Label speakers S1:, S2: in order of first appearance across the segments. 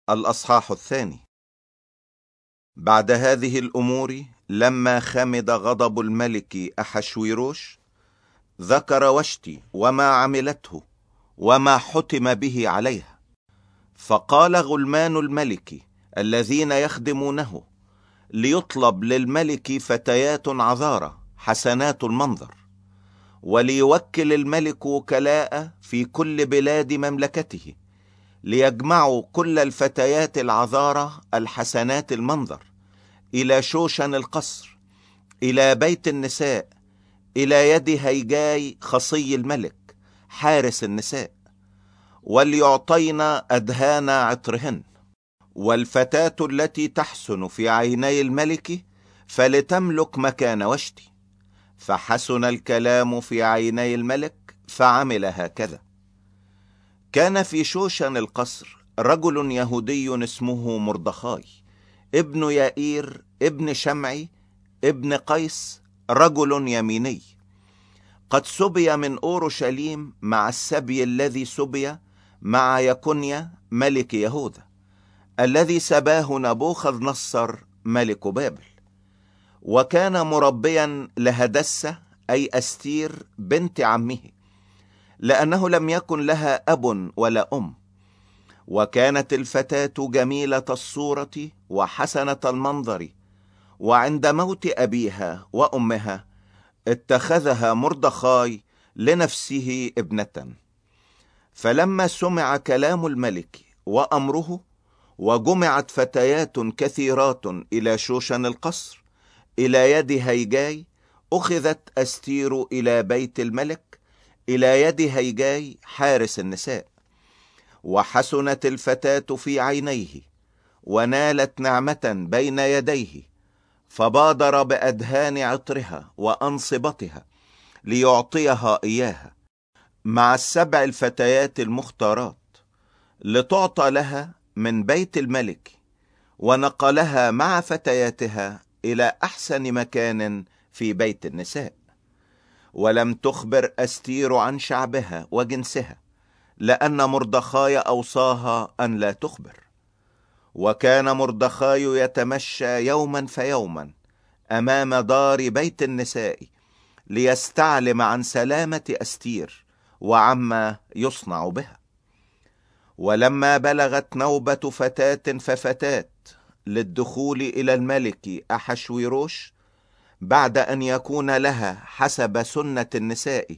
S1: الأصحاح الثاني. بعد هذه الأمور لما خمد غضب الملك أحشويروش ذكر وشتي وما عملته وما حتم به عليها، فقال غلمان الملك الذين يخدمونه ليطلب للملك فتيات عذارى حسنات المنظر، وليوكل الملك وكلاء في كل بلاد مملكته ليجمعوا كل الفتيات العذارى الحسنات المنظر إلى شوشن القصر، إلى بيت النساء، إلى يد هيجاي خصي الملك حارس النساء، وليعطينا أدهان عطرهن. والفتاة التي تحسن في عيني الملك فلتملك مكان وشتي. فحسن الكلام في عيني الملك فعمل هكذا. كان في شوشن القصر رجل يهودي اسمه مردخاي ابن يائير ابن شمعي ابن قيس، رجل يميني، قد سبي من أورشليم مع السبي الذي سبي مع يكونيا ملك يهوذا، الذي سباه نبوخذ نصر ملك بابل. وكان مربيا لهدسة أي أستير بنت عمه، لأنه لم يكن لها أب ولا أم. وكانت الفتاة جميلة الصورة وحسنة المنظر، وعند موت أبيها وأمها اتخذها مردخاي لنفسه ابنة. فلما سمع كلام الملك وأمره وجمعت فتيات كثيرات إلى شوشن القصر إلى يد هيجاي، أخذت أستير إلى بيت الملك إلى يد هيجاي حارس النساء. وحسنت الفتاة في عينيه ونالت نعمة بين يديه، فبادر بأدهان عطرها وأنصبتها ليعطيها إياها مع 7 الفتيات المختارات لتعطى لها من بيت الملك، ونقلها مع فتياتها إلى أحسن مكان في بيت النساء. ولم تخبر أستير عن شعبها وجنسها، لأن مردخاي أوصاها أن لا تخبر. وكان مردخاي يتمشى يوما فيوما أمام دار بيت النساء ليستعلم عن سلامة أستير وعما يصنع بها. ولما بلغت نوبة فتاة ففتاة للدخول إلى الملك أحشويروش بعد أن يكون لها حسب سنة النساء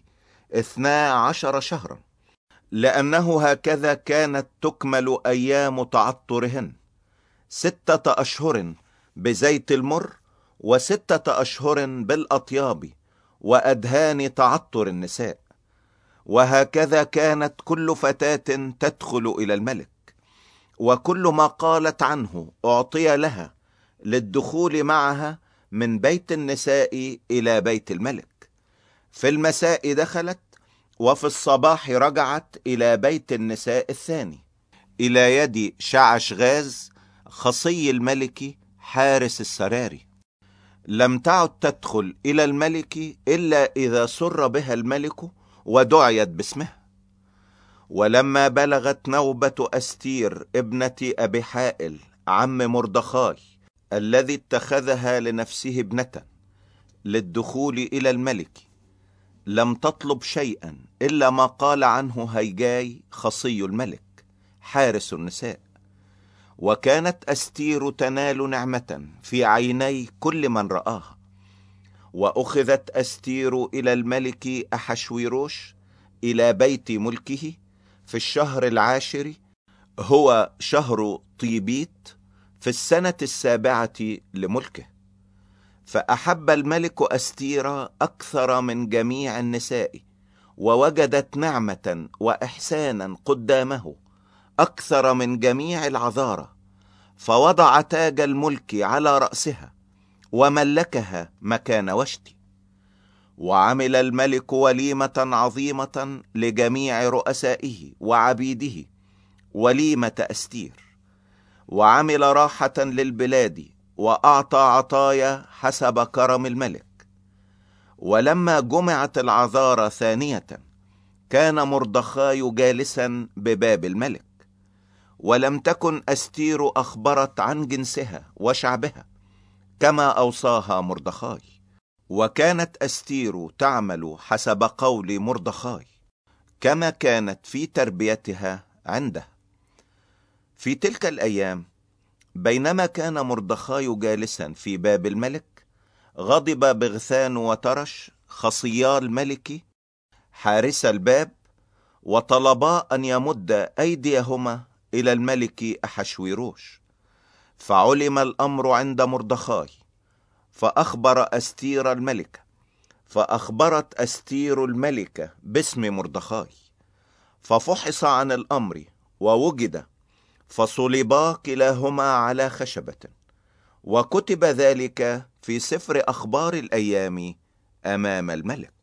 S1: 12 شهرا، لأنه هكذا كانت تكمل أيام تعطرهن 6 أشهر بزيت المر، و6 أشهر بالأطياب وأدهان تعطر النساء. وهكذا كانت كل فتاة تدخل إلى الملك، وكل ما قالت عنه أعطي لها للدخول معها من بيت النساء إلى بيت الملك. في المساء دخلت، وفي الصباح رجعت إلى بيت النساء الثاني إلى يد شعشغاز خصي الملك حارس السراري. لم تعد تدخل إلى الملك إلا إذا سر بها الملك ودعيت باسمها. ولما بلغت نوبة أستير ابنة أبي حائل عم مردخاي الذي اتخذها لنفسه ابنة للدخول إلى الملك، لم تطلب شيئا إلا ما قال عنه هيجاي خصي الملك حارس النساء. وكانت أستير تنال نعمة في عيني كل من رآها. وأخذت أستير إلى الملك أحشويروش إلى بيت ملكه في الشهر 10، هو شهر طيبيت، في السنة 7 لملكه. فأحب الملك أستير أكثر من جميع النساء، ووجدت نعمة وإحسانا قدامه أكثر من جميع العذارى، فوضع تاج الملك على رأسها وملكها مكان وشتي. وعمل الملك وليمة عظيمة لجميع رؤسائه وعبيده، وليمة أستير. وعمل راحة للبلاد، وأعطى عطايا حسب كرم الملك. ولما جمعت العذارى ثانية كان مردخاي جالسا بباب الملك، ولم تكن أستير أخبرت عن جنسها وشعبها كما أوصاها مردخاي، وكانت أستير تعمل حسب قول مردخاي كما كانت في تربيتها عنده. في تلك الأيام بينما كان مردخاي جالسا في باب الملك، غضب بغثان وترش خصيا الملك حارس الباب، وطلبا أن يمد أيديهما إلى الملك أحشويروش. فعلم الأمر عند مردخاي، فأخبر أستير الملكة، فأخبرت أستير الملكة باسم مردخاي، ففحص عن الأمر ووجد، فصلبا كلاهما على خشبة، وكتب ذلك في سفر أخبار الأيام أمام الملك.